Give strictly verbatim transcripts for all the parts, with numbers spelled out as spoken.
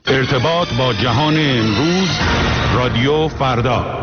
ارتباط با جهان امروز، رادیو فردا.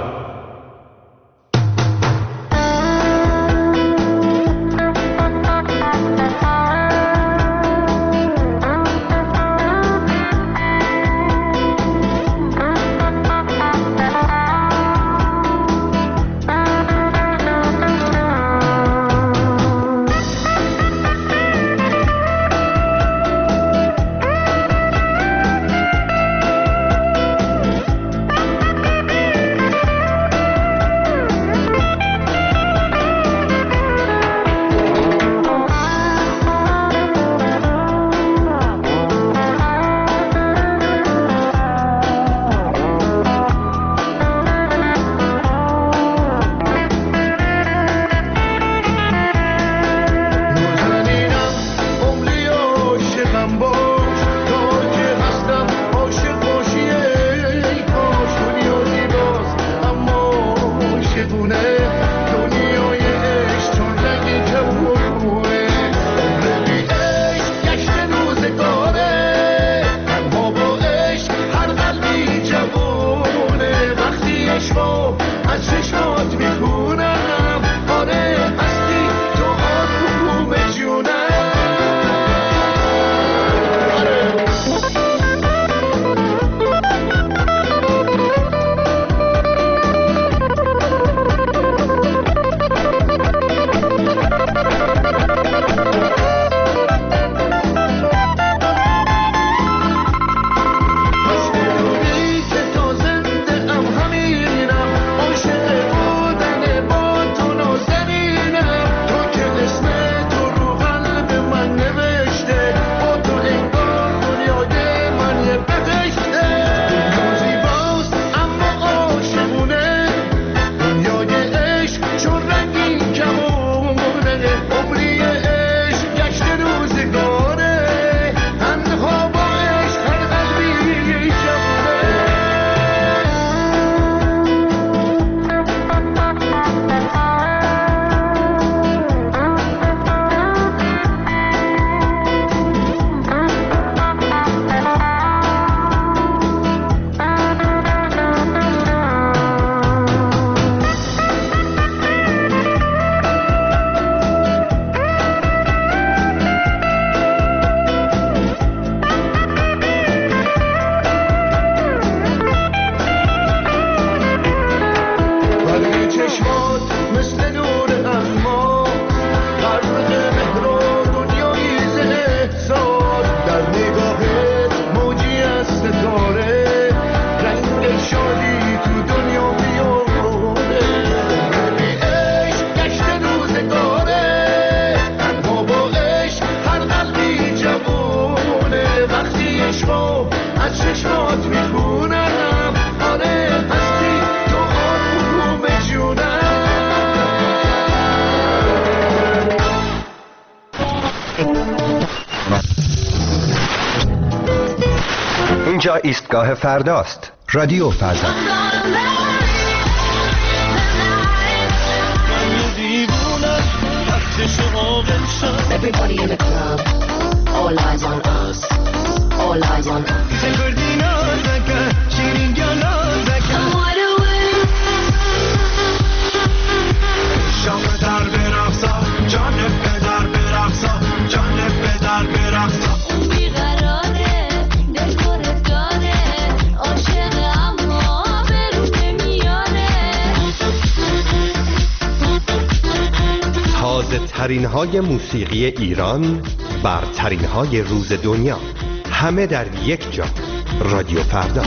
اینجا ایستگاه فرداست. رادیو فردا. Everybody in the club, all eyes on us, all eyes on us. شام در برقصا، جان پدر برقصا، جان پدر برقصا. اون بیقراره، دل گرفتاره، عاشق اما به رو نمیاره. تازه ترین های موسیقی ایران، برترین های روز دنیا، همه در یک جا. رادیو فردا.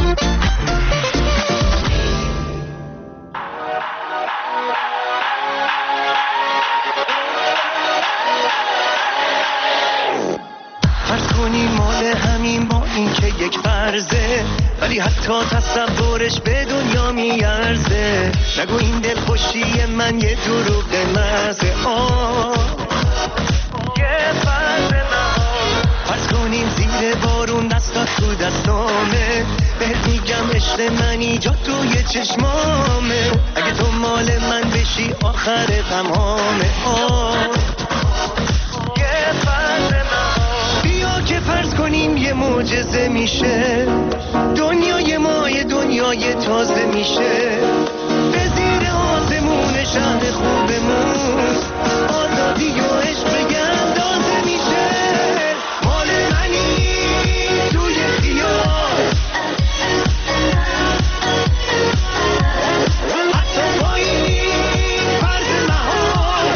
یک فرضه ولی حتی تصورش به دنیا میارزه. نگو این دل خوشی من یه دروغ محضه. آه یه فرض نهان. فرض کنیم زیر بارون دستات تو دستامه، بهت میگم عشق من اینجا توی چشمامه. اگه تو مال من بشی آخر تمامه. آه یه فرض نهان. بیا که فرض کنیم یه معجزه میشه، دنیای ما یه دنیای تازه میشه، به زیر آسمون شهر خوبمون آزادی و عشق بگه اندازه میشه. مال منی توی خیال، حتی با این فرض محال،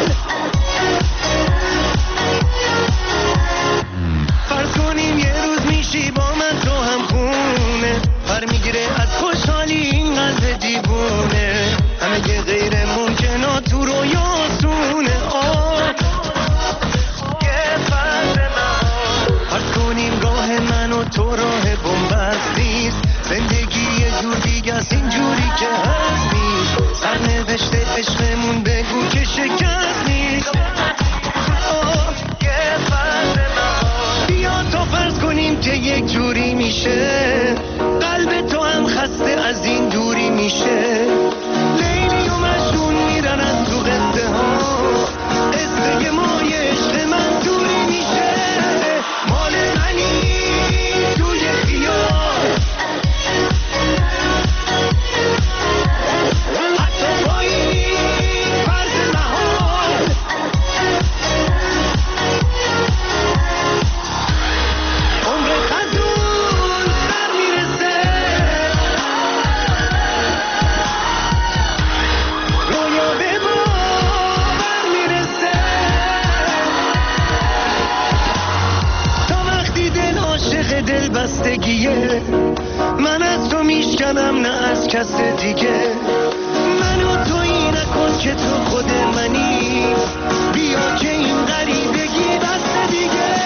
فرض کنیم یه روز میشی با من تو هم خونه، پر میگیره از خوشحالی این قلب دیوونه، همه یه غیر ممکنات تو رویا آسونه. آه یه فرض محال، فرض کنیم راه من و تو راه بنبست نیست، زندگی یه جور دیگه است اینجوری که هست نیست، سرنوشت عشقمون بگو که شکست نیست. آه یه فرض محال، بیا تا فرض کنیم که یک جوری میشه، قلب تو هم خسته از این دوری میشه، لیلی و مجنون میرن از تو قصه ها، قصه ما یه عشق منظوری میشه. مال منی توی خیال، حتی با این فرض محال، عمر خزون سر میرسه، رویا به باور میرسه، تا وقتی دل عاشق دل بستگیه، من از تو میشکنم نه از کس دیگه، منو تویی نکن که تو خود منی، بیا که این غریبگی دست دیگه.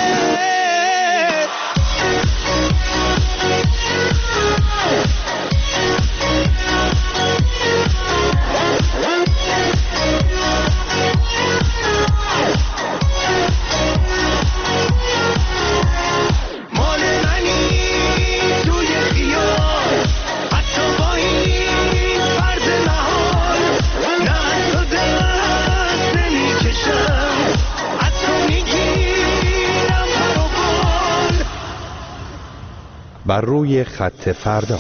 مال منی توی خیال، حتی با این فرض محال، نه از تو دست نمیکشم، از تو میگیرم پر و بال. بر روی خط فردا.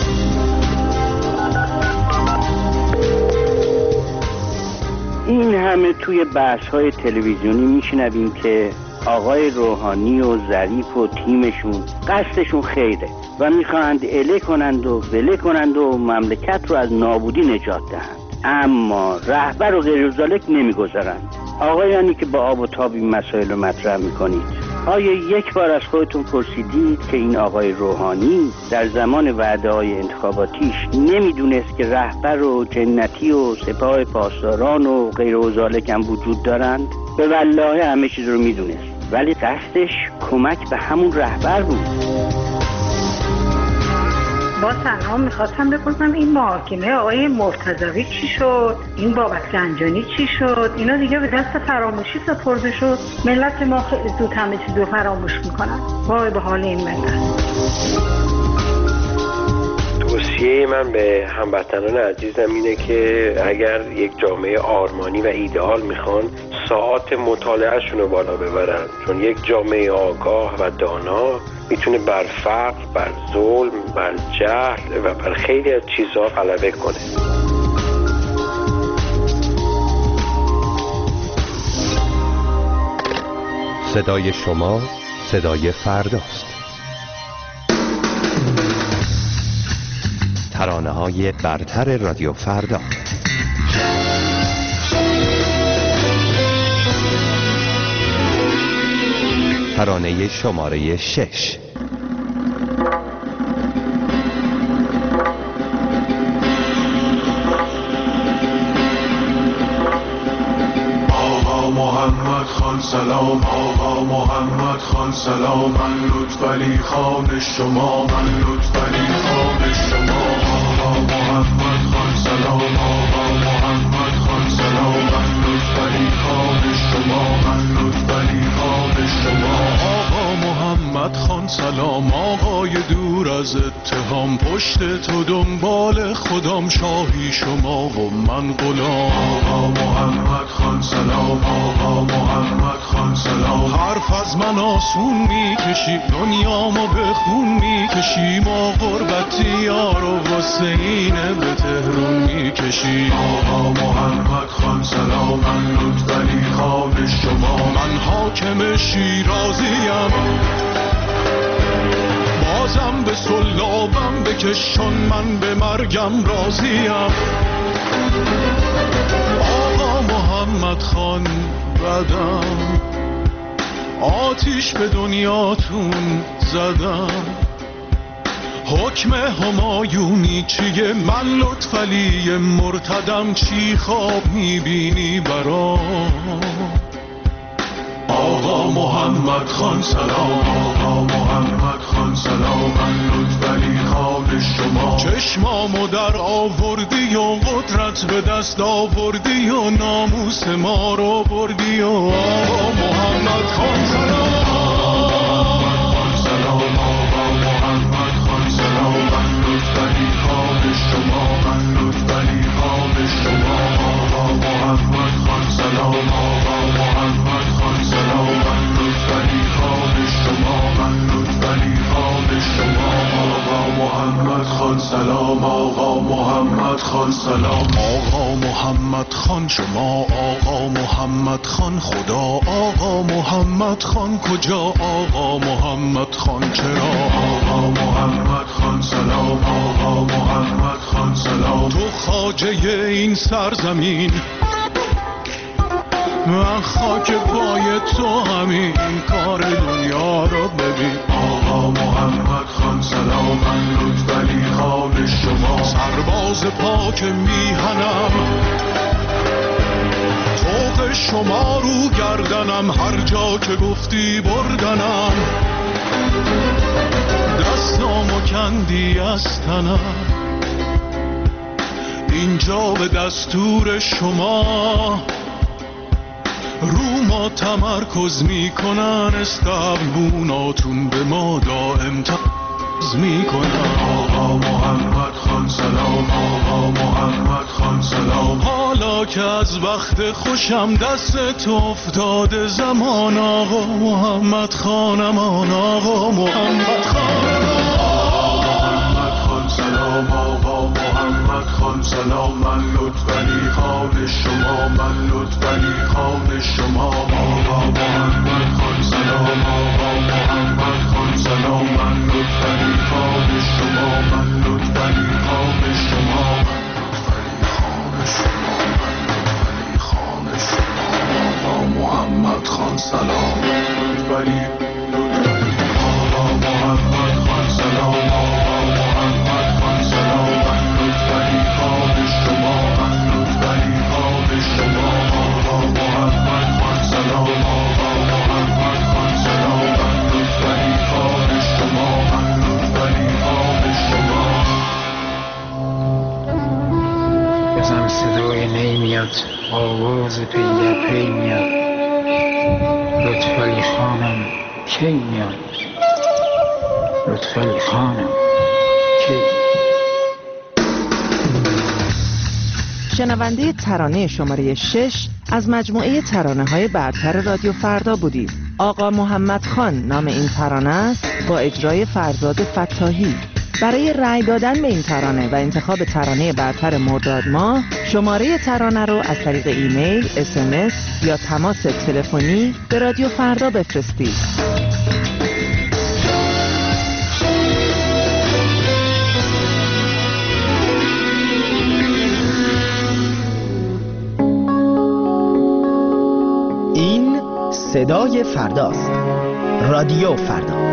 این همه توی بحث‌های تلویزیونی میشنویم که آقای روحانی و ظریف و تیمشون قصدشون خیره و میخواهند اله کنند و وله کنند و مملکت رو از نابودی نجات دهند، اما رهبر و غیر ذالک نمیگذارند. آقایانی که با آب و تاب این مسائل رو مطرح میکنید، آیا یک بار از خودتون پرسیدید که این آقای روحانی در زمان وعده‌های انتخاباتیش نمیدونست که رهبر و جنتی و سپاه پاسداران و غیر و ذالک هم وجود دارند؟ به والله همه چیز رو میدونست، ولی قصدش کمک به همون رهبر بود. با سلام، میخواستم بپرسم این محاکمه آقای مرتضوی چی شد؟ این بابک زنجانی چی شد؟ اینا دیگه به دست فراموشی سپرده شد. ملت ما خیلی زود همه چیز رو فراموش میکنن. وای به حال این ملت. توصیه من به هموطنان عزیزم اینه که اگر یک جامعه آرمانی و ایدئال میخوان، ساعات مطالعهشون رو بالا ببرن، چون یک جامعه آگاه و دانا میتونه بر فقر، بر ظلم، بر جهل و بر خیلی از چیزها غلبه کنه. صدای شما صدای فرداست. ترانه‌های برتر رادیو فردا. ترانه شماره شش. آقا محمد خان سلام، آقا محمد خان سلام، من لطفعلی خان شما، من لطفعلی خان شما. آقا محمد خان سلام، آقا محمد خان سلام، من لطفعلی خان شما، من لطفعلی خان شما. آقا محمد خان سلام آقای دور از اتهام، پشت تو دنبال خودم شاهی شما و من غلام. آقا محمد خان سلام، آقا محمد خان سلام. حرف از من آسون میکشی، دنیامو به خون میکشی، ما غربتی یارو واسه اینه به تهرون میکشی. آقا محمد خان سلام، من لطفعلی خان شما، من حاکم شیرازیم، بازم به سلابم بکشون، من به مرگم راضیم. آقا محمد خان بدم، آتیش به دنیاتون زدم، حکم همایونی چیه؟ من لطفعلی مرتدم، چی خواب میبینی برام؟ آقا محمد خان سلام، آقا محمد خان سلام، من لطفعلی خان شما. چشمامو در آوردی و قدرت به دست آوردی و ناموس ما رو بردی و آقا محمد خان سلام. سلام آقا محمد خان سلام، آقا محمد خان شما، آقا محمد خان خدا، آقا محمد خان کجا، آقا محمد خان چرا؟ آقا محمد خان سلام، آقا محمد خان سلام. تو خواجه این سرزمین، من خاک پای تو همین، کار دنیا رو ببین. آقا محمد خان سلام، من لطفعلی خان شما، سرباز پاک میهنم، طوق شما رو گردنم، هر جا که گفتی بردنم، دستامو کندی از تنم، اینجا به دستور شما رو ما تمرکز میکنن، استقبوناتون به ما دائم تمرکز میکنن. آقا محمد خان سلام، آقا محمد خان سلام. حالا که از وقت خوشم دست تو افتاده زمان، آقا محمد خانمان، آقا محمد خانمان. آقا محمد خان سلام، آقا محمد خان سلام، من لطفعلی خان شما، من لطفعلی خان شما. آقا محمد خان سلام، آقا محمد خان سلام، من لطفعلی خان شما، من لطفعلی خان شما، لطفعلی خان شما. آقا محمد خان سلام، لطفعلی لطفعلی. آقا محمد خان سلام، آقا محمد خان سلام، من لطفعلی خان شما، من لطفعلی خان شما. آقا محمد خان سلام، آقا محمد خان سلام، من لطفعلی خان شما، من لطفعلی خان شما. بزن صدای نی میاد، آواز پی در پی میاد، لطفعلی خانم کی میاد، لطفعلی خانم کی. شنونده ترانه شماره شش از مجموعه ترانه های برتر رادیو فردا بودید. آقا محمد خان نام این ترانه است با اجرای فرزاد فتاحی. برای رأی دادن به این ترانه و انتخاب ترانه برتر مرداد ماه، شماره ترانه رو از طریق ایمیل، اس ام اس یا تماس تلفنی به رادیو فردا بفرستید. این صدای فرداست. رادیو فردا.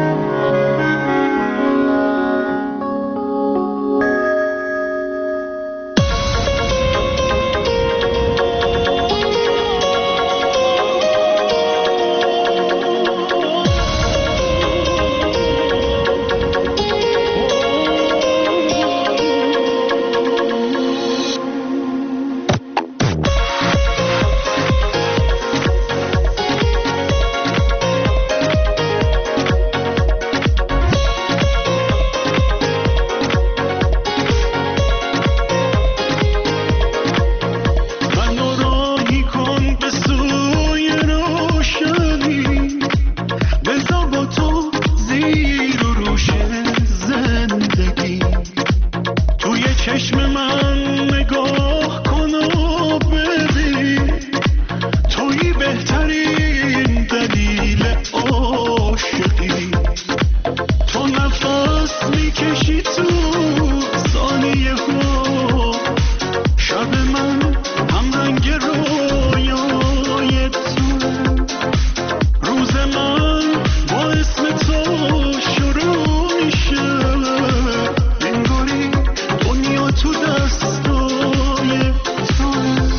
نفس میکشی تو ثانیه ها، شب من هم رنگ رویای تو، روز من با اسم تو شروع میشه، انگاری دنیا تو دستای تو،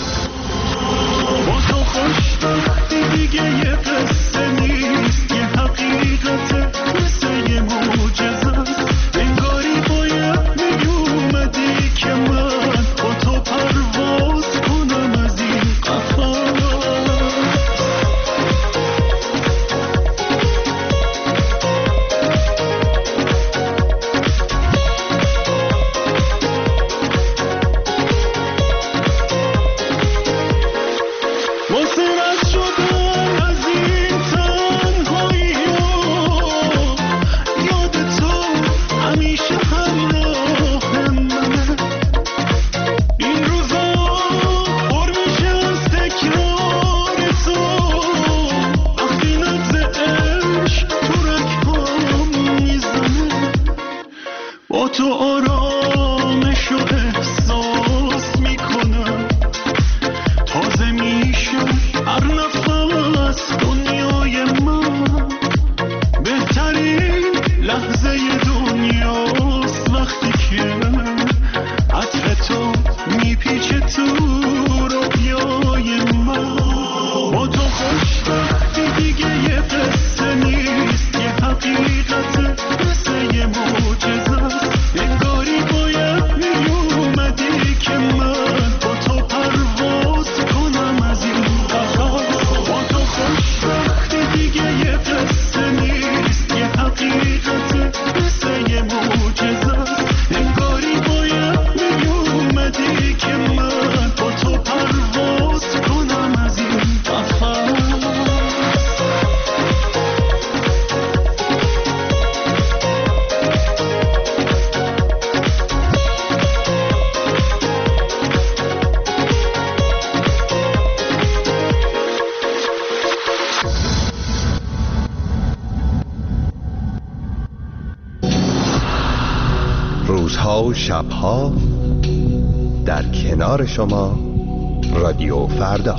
با تو خوشبختی دیگه یه قصه نیست، یه حقیقته مثل یه معجزه است، انگاری باید میومدی که من با تو پرواز کنم از این قفس. واسه رد شدن از این تنهایی ها، یاد تو همیشه همراه منه، این روزا پر میشه از تکرار تو، وقتی نبض عشق تو رگ‌هام میزنه، با تو آرامش و احساس میکنم، تازه میشه هر نفس دنیای من، بهترین لحظه دنیاست وقتی که عطر تو میپیچه تو رویای من، با تو خوشبختی دیگه یه قصه نیست، یه حقیقته مثل یه معجزه است، انگاری باید میومدی که من با تو پرواز کنم از این قفس، با تو خوشبختی دیگه یه قصه نیست، یه حقیقته مثل یه معجزه است، انگاری باید میومدی که من با تو پرواز کنم از این قفس. روزها و شبها در کنار شما رادیو فردا.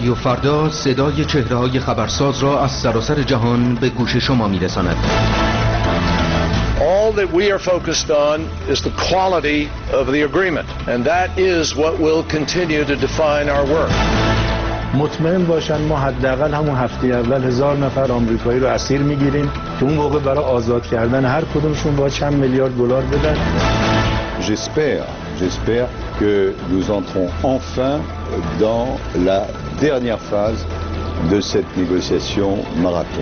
رادیو فردا صدای چهره‌های خبرساز را از سراسر جهان به گوش شما می‌رساند. All that we are focused on is the quality of the agreement, and that is what will continue to define our work. مطمئن باشن ما حداقل همون هفته اول هزار نفر آمریکایی رو اسیر میگیریم که اون موقع برای آزاد کردن هر کدومشون با چند میلیارد دلار بدن. J'espère, j'espère que nous entrons enfin dans la dernière phase de cette négociation marathon.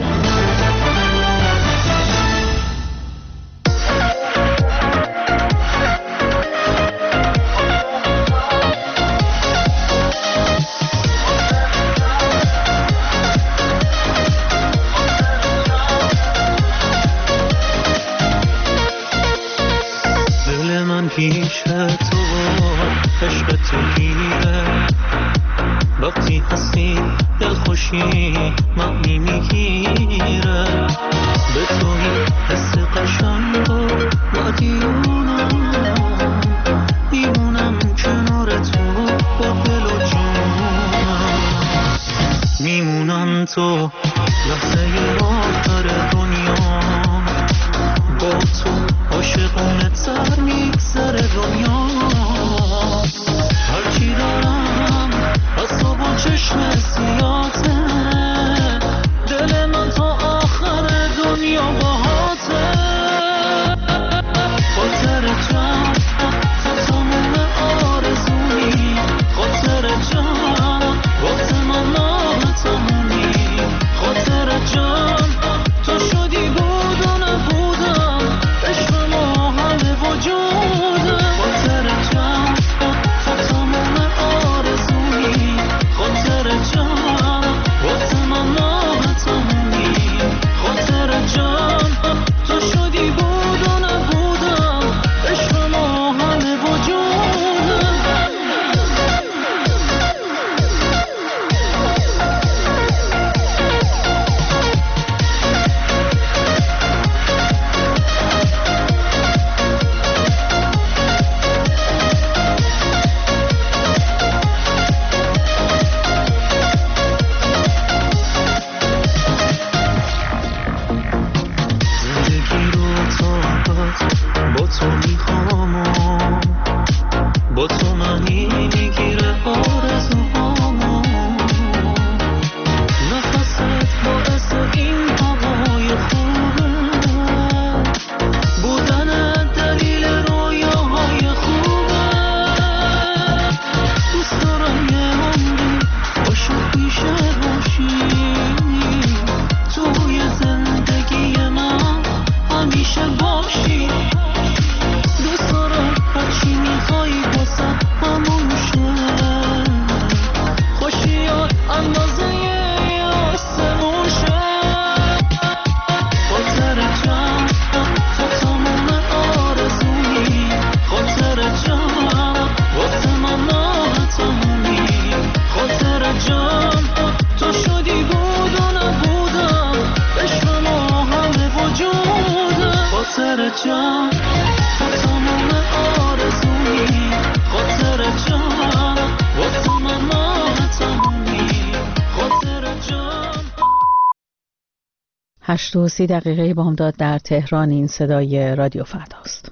پیش تو عشق تو گیره وقتی هستی دل خوشی معنی میگیره به توی حس قشنگ و دیونم میمونم کنار تو با دل و جونم میمونم تو لحظه آخر دنیا با تو عاشقونه تر میگذره دنیا هرچی دارم از تو با چشم سیاته دل من تا آخر دنیا باهاته خاطر جان تا تموم آرزویی خاطر جان وقت من نام تمومی خاطر جان تو شدی بود و نبودم عشق ما همه وجوده خاطر جان تا تموم آرزویی خاطر جان وقت من نام تمومی خاطر جان تو شدی بود و نبودم عشق ما همه وجوده با تو میخوام با تو منی میگیره آرزوهامو نفست باعث این هوای خوبه بودن دلیل رویاهای خوبه دوست دارم یه عمری باشو پیشه باشی توی زندگی من همیشه باشی دوست دارم هرچی میخوایی باسه همون شه خوشیات اندازه یه آسمون شه خاطر جان تا تموم آرزویی خاطر جان وقت من نام تمومی خاطر جان تو شدی بود و نبودم عشق ما همه وجوده خاطر جان تا تموم آرزویی خاطر جان وقت من نام تمومی خاطر جان. هشت و سی دقیقه بامداد در تهران. این صدای رادیو فرداست.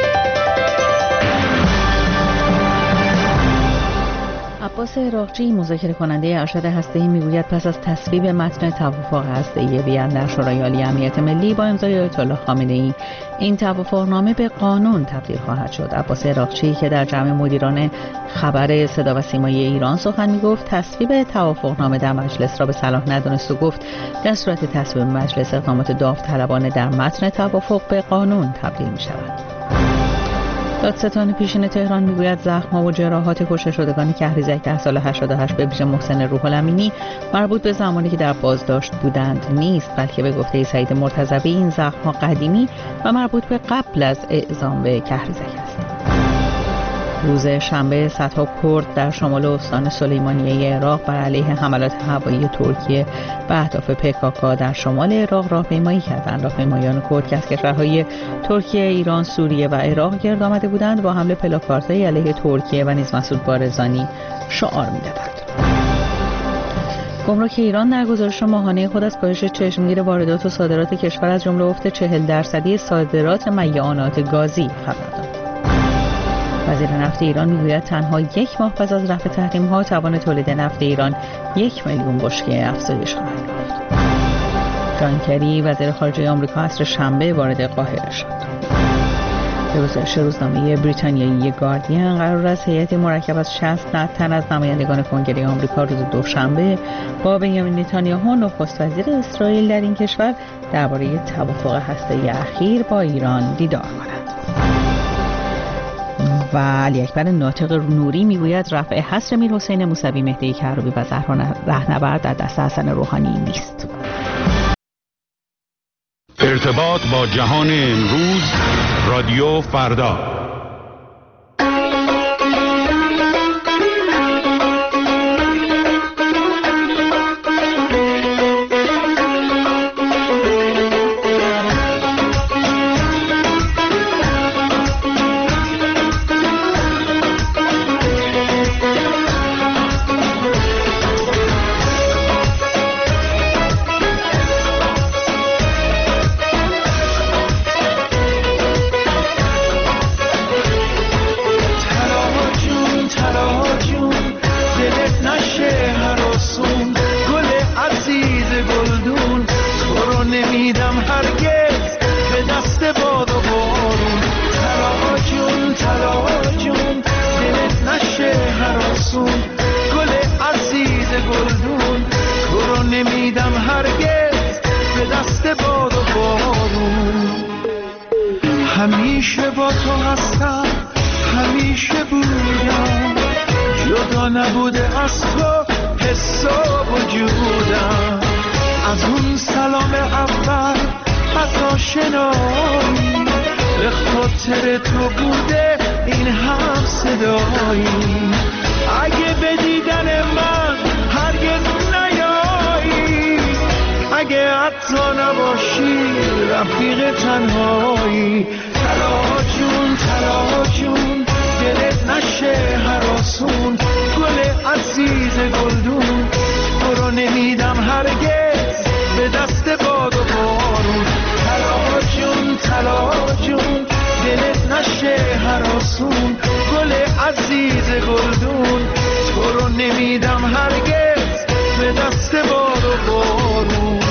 عباس عراقچی مذاکره کننده ارشد هسته‌ای میگوید پس از تصویب متن توافق هسته‌ای وین در شورای عالی امنیت ملی با امضای آیت الله خامنه‌ای این توافقنامه به قانون تبدیل خواهد شد. عباس عراقچی که در جمع مدیران خبر صدا و سیمای ایران سخن میگفت تصویب توافقنامه در مجلس را به صلاح ندانست و گفت در صورت تصویب مجلس اقدامات داوطلبانه در متن توافق به قانون تبدیل می‌شود. دادستان پیشین تهران میگوید زخم‌ها و جراحات کشته شدگان کهریزک ده سال هشتاد و هشت به ویژه محسن روح الامینی مربوط به زمانی که در بازداشت بودند نیست، بلکه به گفته سعید مرتضوی این زخم‌ها قدیمی و مربوط به قبل از اعزام به کهریزک است. روز شنبه صدها کرد در شمال استان سلیمانیه عراق بر علیه حملات هوایی ترکیه به اهداف پکاکا در شمال عراق راهپیمایی کردند. راهپیمایان کرد که از کشورهای ترکیه، ایران، سوریه و عراق گرد آمده بودند با حمله پلاکاردهای علیه ترکیه و نیز مسعود بارزانی شعار می‌دادند. گمرک ایران در گزارش ماهانه خود از کاهش چشمگیر واردات و صادرات کشور از جمله افت چهل درصدی صادرات میعانات گازی خبر داد. وزیر نفت ایران میگوید تنها یک ماه پس از رفع تحریم‌ها توان تولید نفت ایران یک میلیون بشکه افزایش خواهد یافت. جان کری وزیر خارجه آمریکا عصر شنبه وارد قاهره شد. به گزارش روزنامه بریتانیایی گاردین قرار است هیئتی مرکب از شصت تن از نمایندگان کنگره آمریکا روز دوشنبه با بنیامین نتانیاهو نخست وزیر اسرائیل در این کشور درباره توافق هسته‌ای اخیر با ایران دیدار کنند. و علی اکبر ناطق نوری میگوید رفع حصر میر حسین موسوی، مهدی کروبی و زهرا رهنورد در دست حسن روحانی نیست. ارتباط با جهان امروز، رادیو فردا. همیشه با تو هستم، همیشه بودم، جدا نبوده از تو حس و وجودم. از اون سلام اول، از آشنایی، به خاطر تو بوده این هم صدایی. اگه به دیدن من هرگز نیایی، اگه حتی نباشی رفیق تنهایی. طلا جون طلا جون دلت نشه هراسون، گل عزیز گلدون تو رو نمیدم هرگز به دست باد و بارون. طلا جون طلا جون دلت نشه هراسون، گل عزیز گلدون تو رو نمیدم هرگز به دست باد و بارون.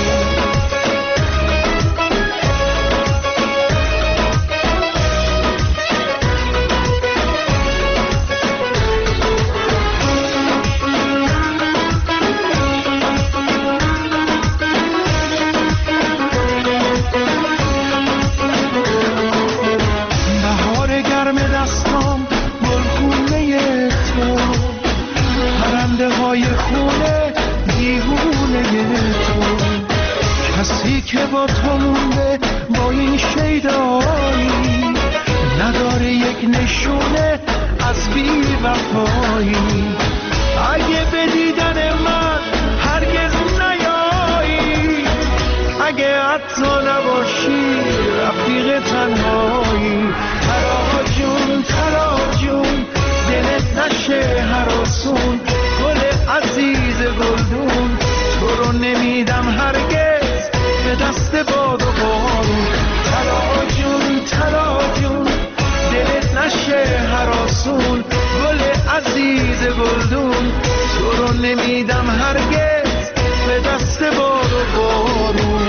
که با تو مونده با این شیدایی، نداره یک نشونه از بی وفایی. اگه به دیدن من هرگز نیایی، اگه حتی نباشی رفیق تنهایی. طلا جون طلا جون دلت نشه هراسون، گل عزیز گلدون تو رو نمیدم هرگز به دست باد و بارون. طلا جون طلا جون دلت نشه هراسون، گل عزیز گلدون تو رو نمیدم هرگز به دست باد و بارون.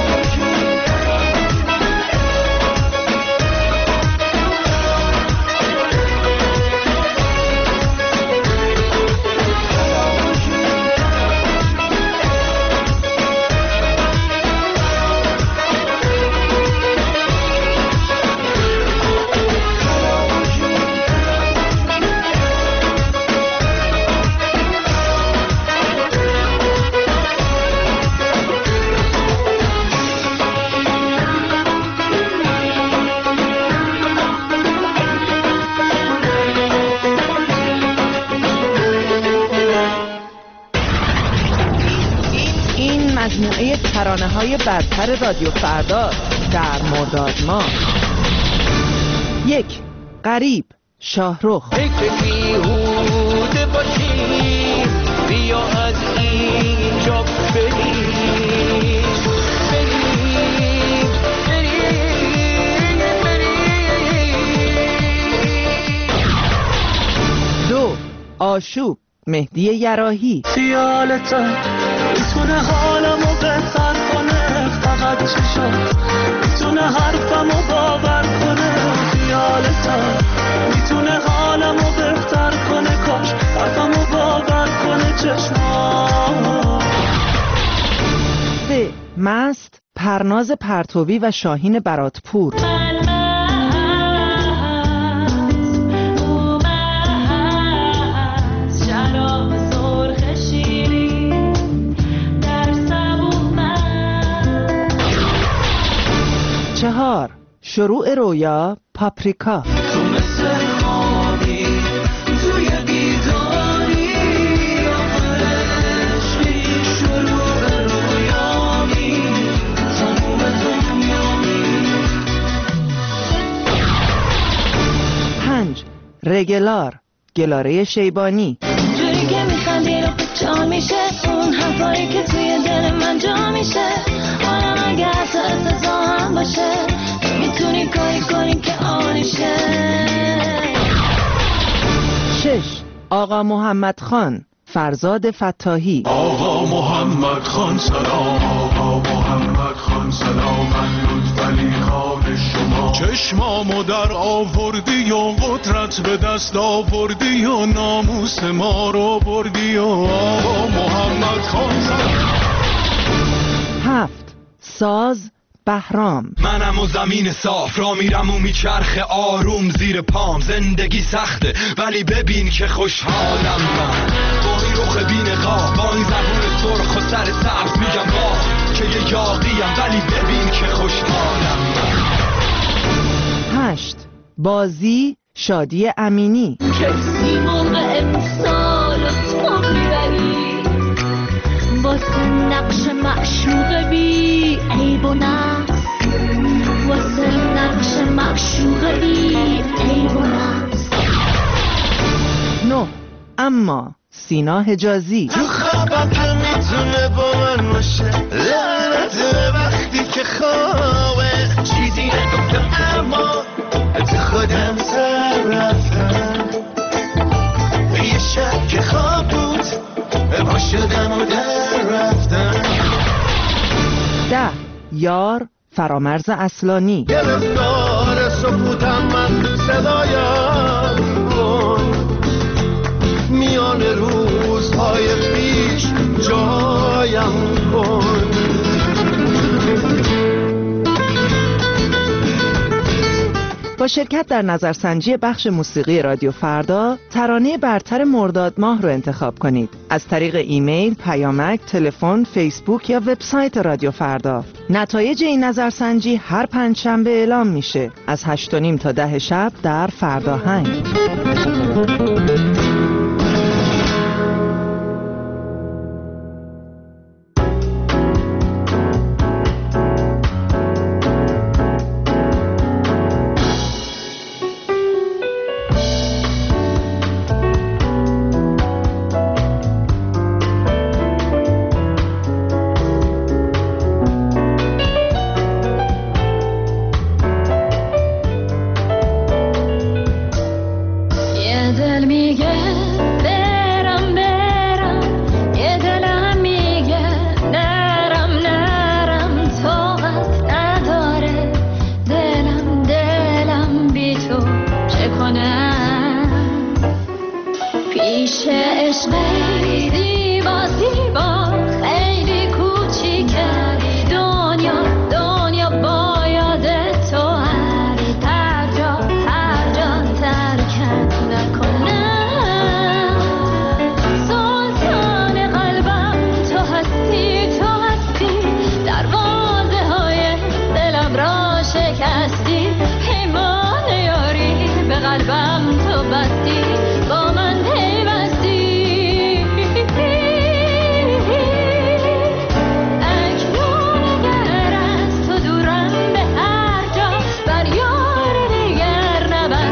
مجموعه ترانه‌های برتر رادیو فردا در مرداد ماه. یک، غریب، شاهرخ. ای که بیهوده باشی بیا از اینجا بریم بریم بریم بریم. دو آشوب مهدی یراحی. خیالت میتونه حالمو بهتر کنه، فقط چشات میتونه حرفمو باور کنه. خیالت میتونه حالمو بهتر کنه، کاش حرفمو باور کنه چشمات. سه مست پرناز پرتوی و شاهین براتپور. چهار شروع رویا پاپریکا. تو مثل خوابی توی بیداری، آخرشی شروع رویامی تموم دنیامی. پنج رگلار گلاره شیبانی. جوری که میخندی رو جا میشه، اون حرفایی که توی دل من جا میشه. حالا اگه حتی استثنا هم باشه، میتونی کاری کنی که آنیشه. شش آقا محمد خان فرزاد فتاحی. آقا محمد خان سلام، آقا محمد خان سلام، من لطفعلی خان شما. چشمامو در آوردی و قدرت به دست آوردی و ناموس ما رو بردی و آقا محمد خان سلام. هفت ساز بهرام. منم و زمین صاف را میرم و میچرخه آروم زیر پام. زندگی سخته ولی ببین که خوشحالم من، با این رخ بین قاب، با این زبون سرخ و سر سبز میگم با که یه یاقیم ولی ببین که خوشحالم من. هشت بازی شادی امینی. کسی موقع امسال تو میبری، واسه نقش معشوق بی عیب و نقص، واسه نقش معشوق بی عیب و نقص. نه اما سینا حجازی. تو خوابم که میتونه با من باشه، لعنت وقتی که خوابه چیزی نگفتم اما از خودم سر رفتم. یه شب که خواب بود با شدم و در رفتم. ده یار فرامرز اصلانی. گرفتار سکوتم من صدایم کن، میان روزهای پیش جایم کن. با شرکت در نظرسنجی بخش موسیقی رادیو فردا، ترانه برتر مرداد ماه رو انتخاب کنید از طریق ایمیل، پیامک، تلفن، فیسبوک یا وبسایت رادیو فردا. نتایج این نظرسنجی هر پنجشنبه اعلام میشه از هشت و نیم تا ده شب در فرداهنگ.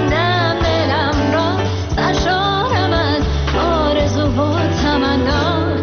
تمنا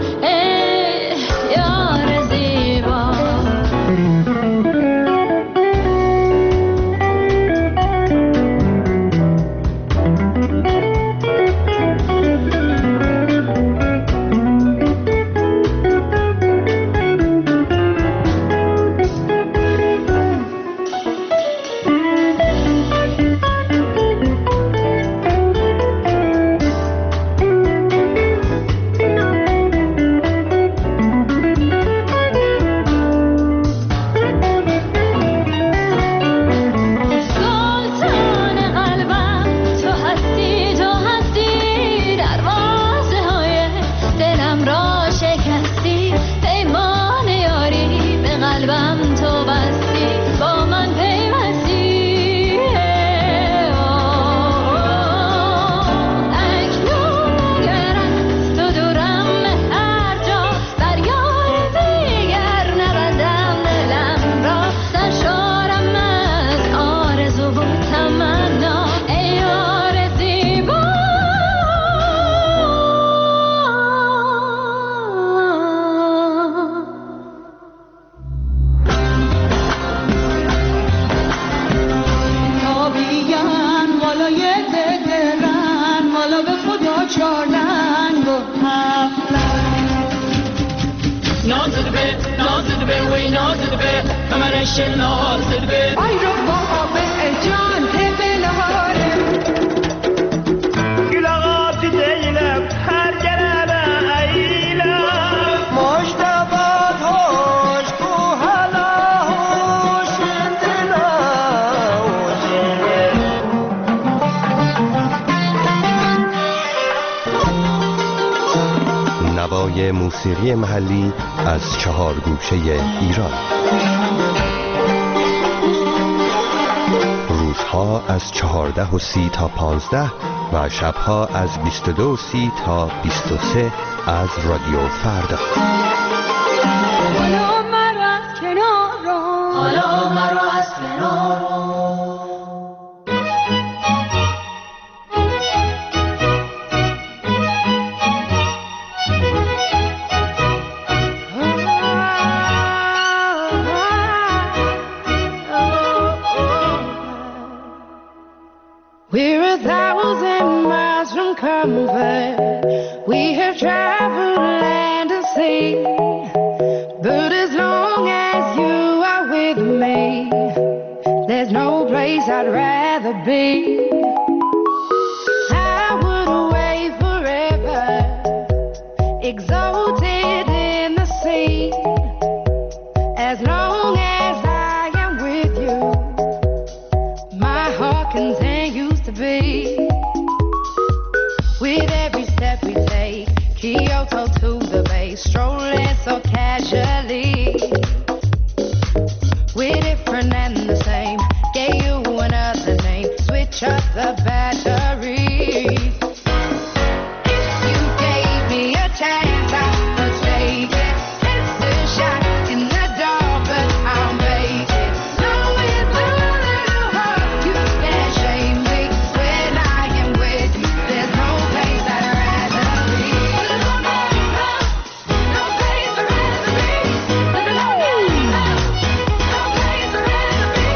من تو بستی با من پیوستی اکنون اگر از تو دورم به هر جا بر یار دیگر نبندم دلم را سرشارم از آرزو و تمنا ای یار زیبا تابیگن والا یه دقرن والا به خدا چارنگ و هفلن نازد به نازد به وی نازد به کمرش نازد به ای رو با به جان تبه نهاره گلاغات دیلم هر گرم ایلم مشتبات هوش کو حالا هوش دلا نوای موسیقی محلی از چهار گوشه ایران. روزها از چهارده و سی تا پانزده و شبها از بیست و دو و سی تا بیست و سه از رادیو فردا. حالا مرا از کنار رو حالا مرا از کنار رو We're a thousand miles from comfort. We have traveled land and sea. But as long as you are with me, there's no place I'd rather be. I would away forever, exalted in the sea. As long as I am with you, my heart continues to beat. With every step we take, Kyoto to the bay, strolling so casually. We're different and the same, gave you another name, switch up the batteries. If you gave me a chance, I would take it. It's a shot in the dark, but I'll make it. Knowing the little heart, you can't shame me. When I am with you, there's no place I'd rather be. No place I'd rather be. No place I'd rather be. No place I'd rather be.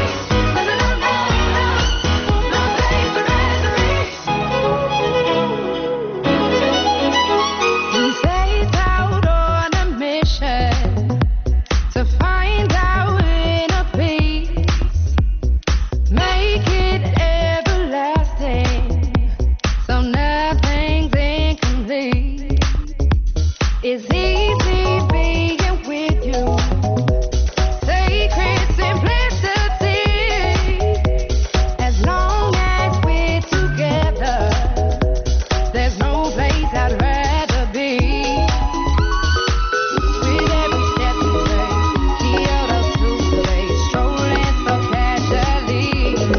We set out on a mission to find our inner peace, make it everlasting, so nothing's incomplete. It's easy being with you, sacred simplicity. As long as we're together, there's no place I'd rather be. With every step we take, Kyoto to the bay, strolling so casually.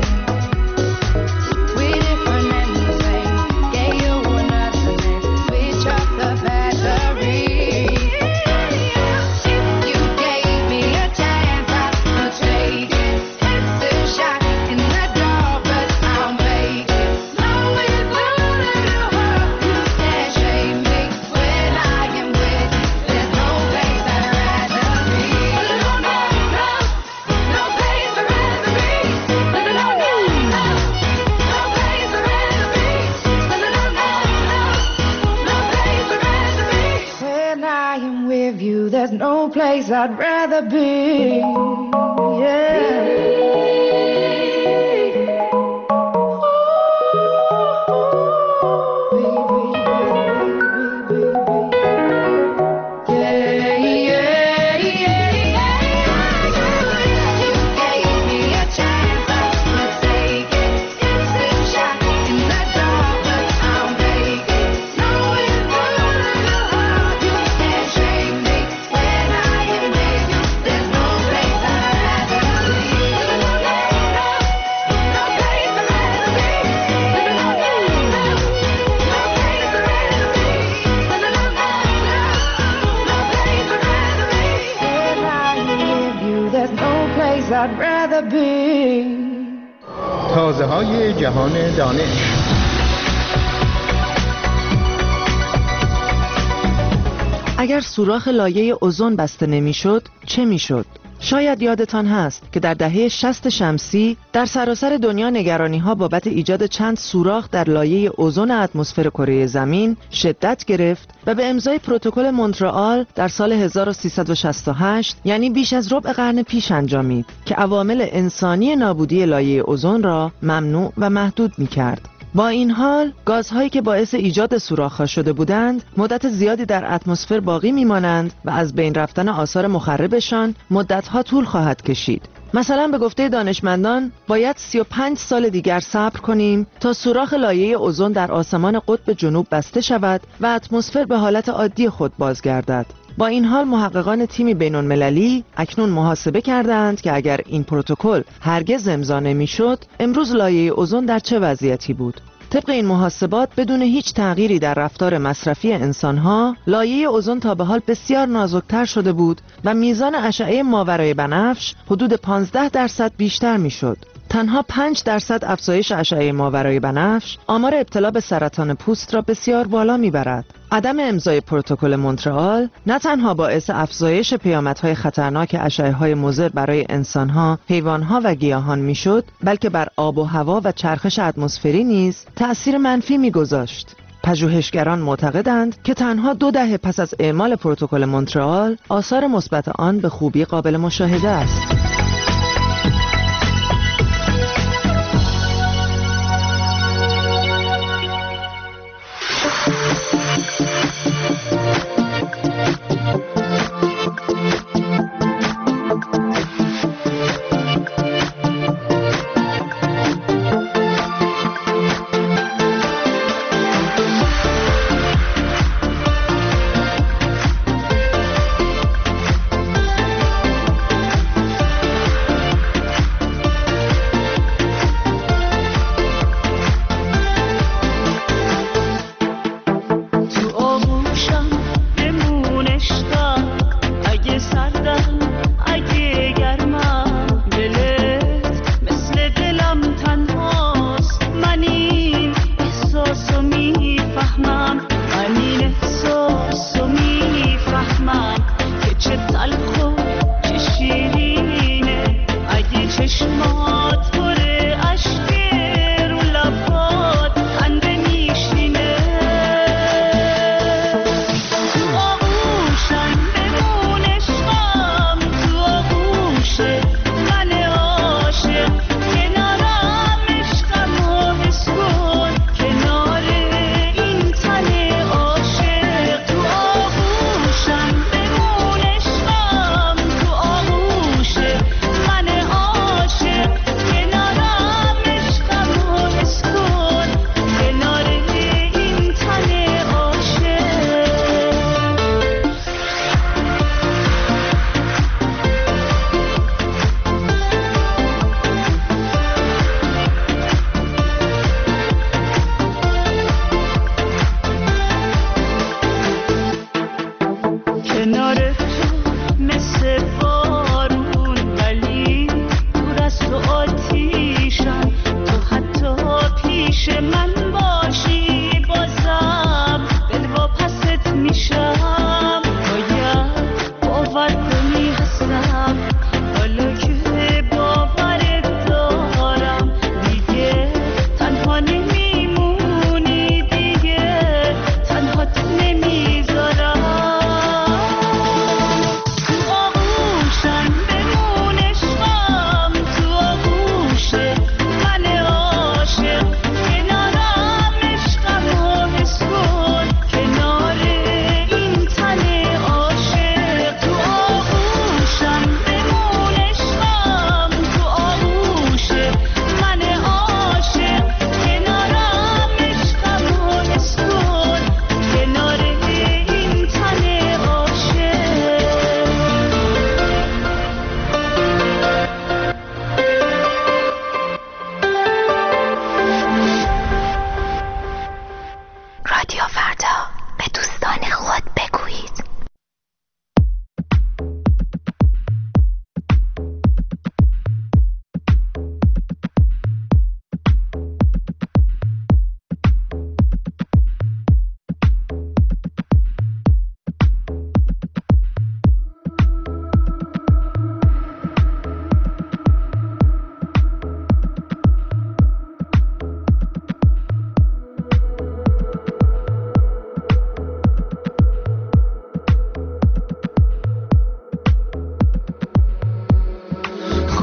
We're different and the same, gave you another name, switch up the batteries. If you gave me a chance, I would take it. It's a shot in the dark, but I'll make it. Knowing the little heart, you can't shame me. When I am with you, there's no place I'd rather be. No, no, no, no place I'd rather be. No, no, no, no, no place I'd rather be. No, no, no, no, no place I'd rather be. When I am with you, there's no place I'd rather be. Yeah. There's no place I'd place I'd rather be. تازه های جهان دانش. اگر سوراخ لایه اوزون بسته نمیشد چه میشد؟ شاید یادتان هست که در دهه شصت شمسی در سراسر دنیا نگرانی‌ها بابت ایجاد چند سوراخ در لایه اوزون اتمسفر کره زمین شدت گرفت و به امضای پروتکل مونترآل در سال هزار و سیصد و شصت و هشت یعنی بیش از ربع قرن پیش انجامید که عوامل انسانی نابودی لایه اوزون را ممنوع و محدود می‌کرد. با این حال گازهایی که باعث ایجاد سوراخ‌ها شده بودند مدت زیادی در اتمسفر باقی می‌مانند و از بین رفتن آثار مخربشان مدت‌ها طول خواهد کشید. مثلا به گفته دانشمندان باید سی و پنج سال دیگر صبر کنیم تا سوراخ لایه اوزون در آسمان قطب جنوب بسته شود و اتمسفر به حالت عادی خود بازگردد. با این حال محققان تیمی بین‌المللی اکنون محاسبه کردند که اگر این پروتکل هرگز امضا نمی‌شد امروز لایه اوزون در چه وضعیتی بود. طبق این محاسبات بدون هیچ تغییری در رفتار مصرفی انسان‌ها لایه اوزون تا به حال بسیار نازک‌تر شده بود و میزان اشعه ماورای بنفش حدود پانزده درصد بیشتر می‌شد. تنها پنج درصد افزایش اشعه ماورای بنفش آمار ابتلا به سرطان پوست را بسیار بالا میبرد. عدم امضای پروتکل مونترآل نه تنها باعث افزایش پیامدهای خطرناک اشعه‌های مضر برای انسانها، حیوانها و گیاهان میشد، بلکه بر آب و هوا و چرخش اتمسفری نیز تأثیر منفی میگذاشت. پژوهشگران معتقدند که تنها دو دهه پس از اعمال پروتکل مونترآل آثار مثبت آن به خوبی قابل مشاهده است.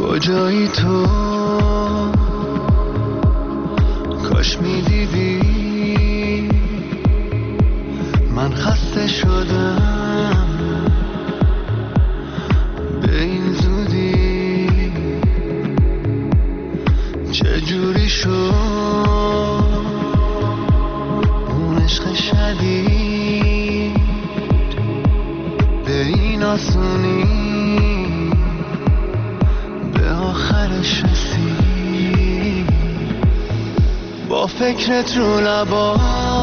کجایی تو کاش میدیدی من خسته شدم به این زودی چجوری شد اون عشق شدید به این آسونی به آخرش رسید با فکرت رو لبا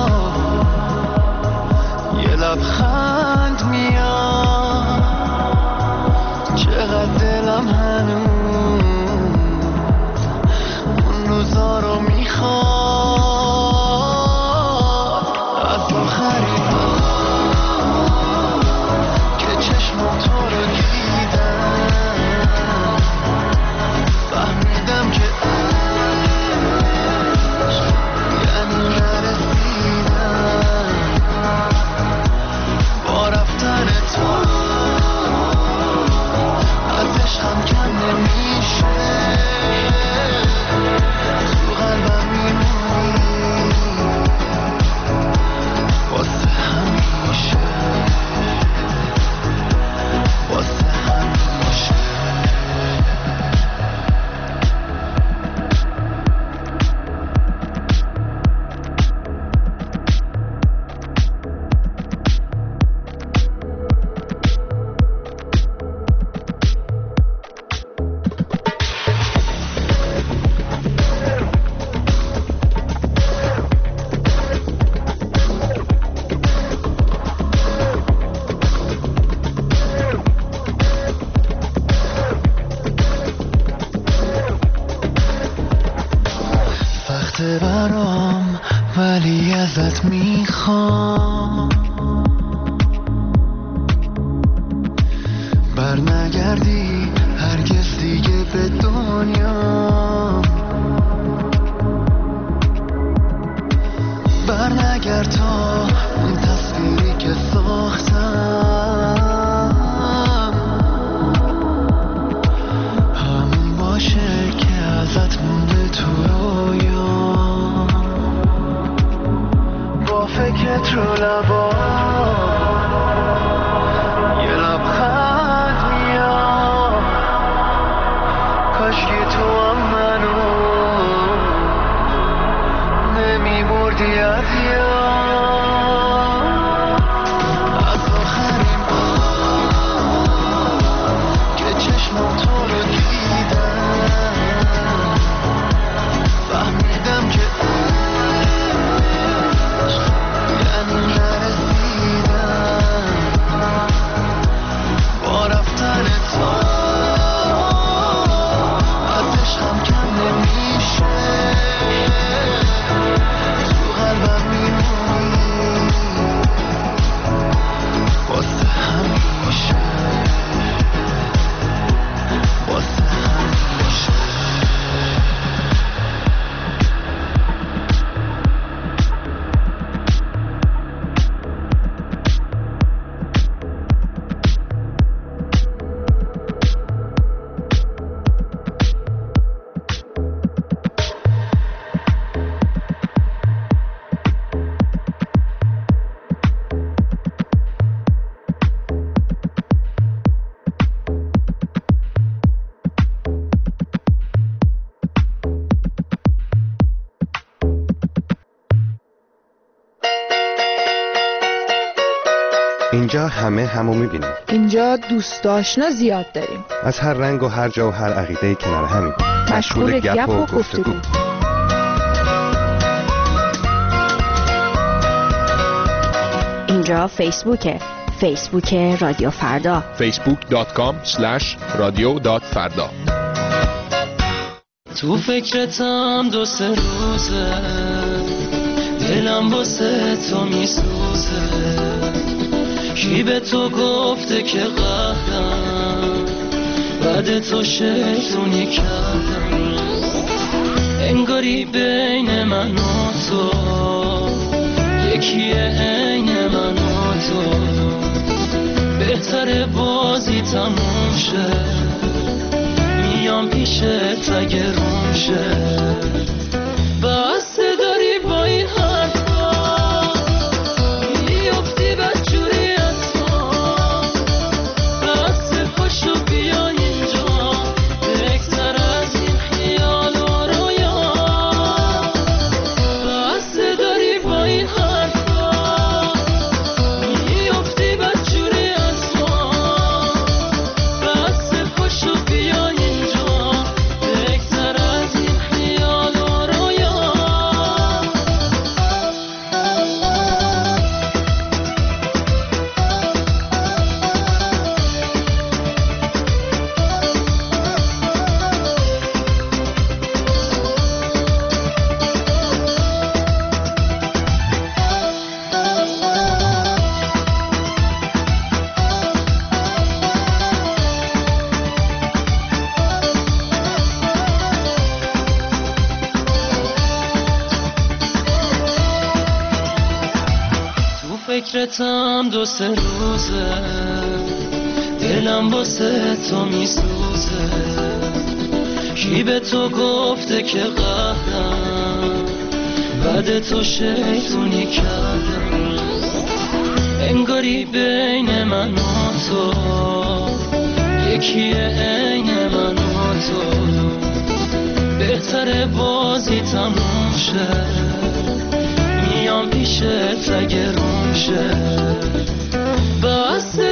یه لبخند میاد چقدر دلم هنوز اون روزا رو میخواد از آخرین بار که چشمم تو رو دیدم فهمیدم که عشق یعنی نرسیدم با رفتن تو از عشقم کم نمیشه تو قلبم میمونی واسه همیشه واسه همیشه سخته برام ولی ازت میخوام بر نگردی هرگز دیگه به دنیا بر نگرد تا اون تصویری که ساختم همون باشه که ازت مونده تو رویا با فکرت رو لبا یه لبخند میاد کاشکی تو هم منو نمیبردی از یاد از آخرین بار که چشمم تو رو دیدم فهمیدم که عشق یعنی نرسیدم با رفتن تو از عشقم کم نمیشه تو قلبم میمونی واسه همیشه واسه همیشه اینجا همه همو میبینیم. اینجا دوست آشنا زیاد داریم. از هر رنگ و هر جا و هر عقیده کنار همیم. مشغول گپ و گفتگو. اینجا فیسبوکه. فیسبوک رادیو فردا. فیسبوک دات کام اسلش رادیو دات فردا. تو فکرتم دو سه روزه دلم واسه تو میسوزه کی به تو گفته که قهرم بعد تو شیطونی کردم انگاری بین من و تو یکیه عین من و تو بهتره بازی تموم شه میام پیشت اگه روم شه بسته داری با این حرفا میافتی بدجوری از ما بسته پاشو بیا اینجا بهتر از این خیال و رویا بسته داری با این حرفا میافتی بدجوری از ما بسته پاشو بیا اینجا بهتر از این خیال و رویا فکرتم دو سه روزه دلم واسه تو میسوزه کی به تو گفته که قهرم بعد تو شیطونی کردم انگاری بین من و تو یکیه عین من و تو بهتره بازی تموم شه میام پیشت اگه روم شه بسته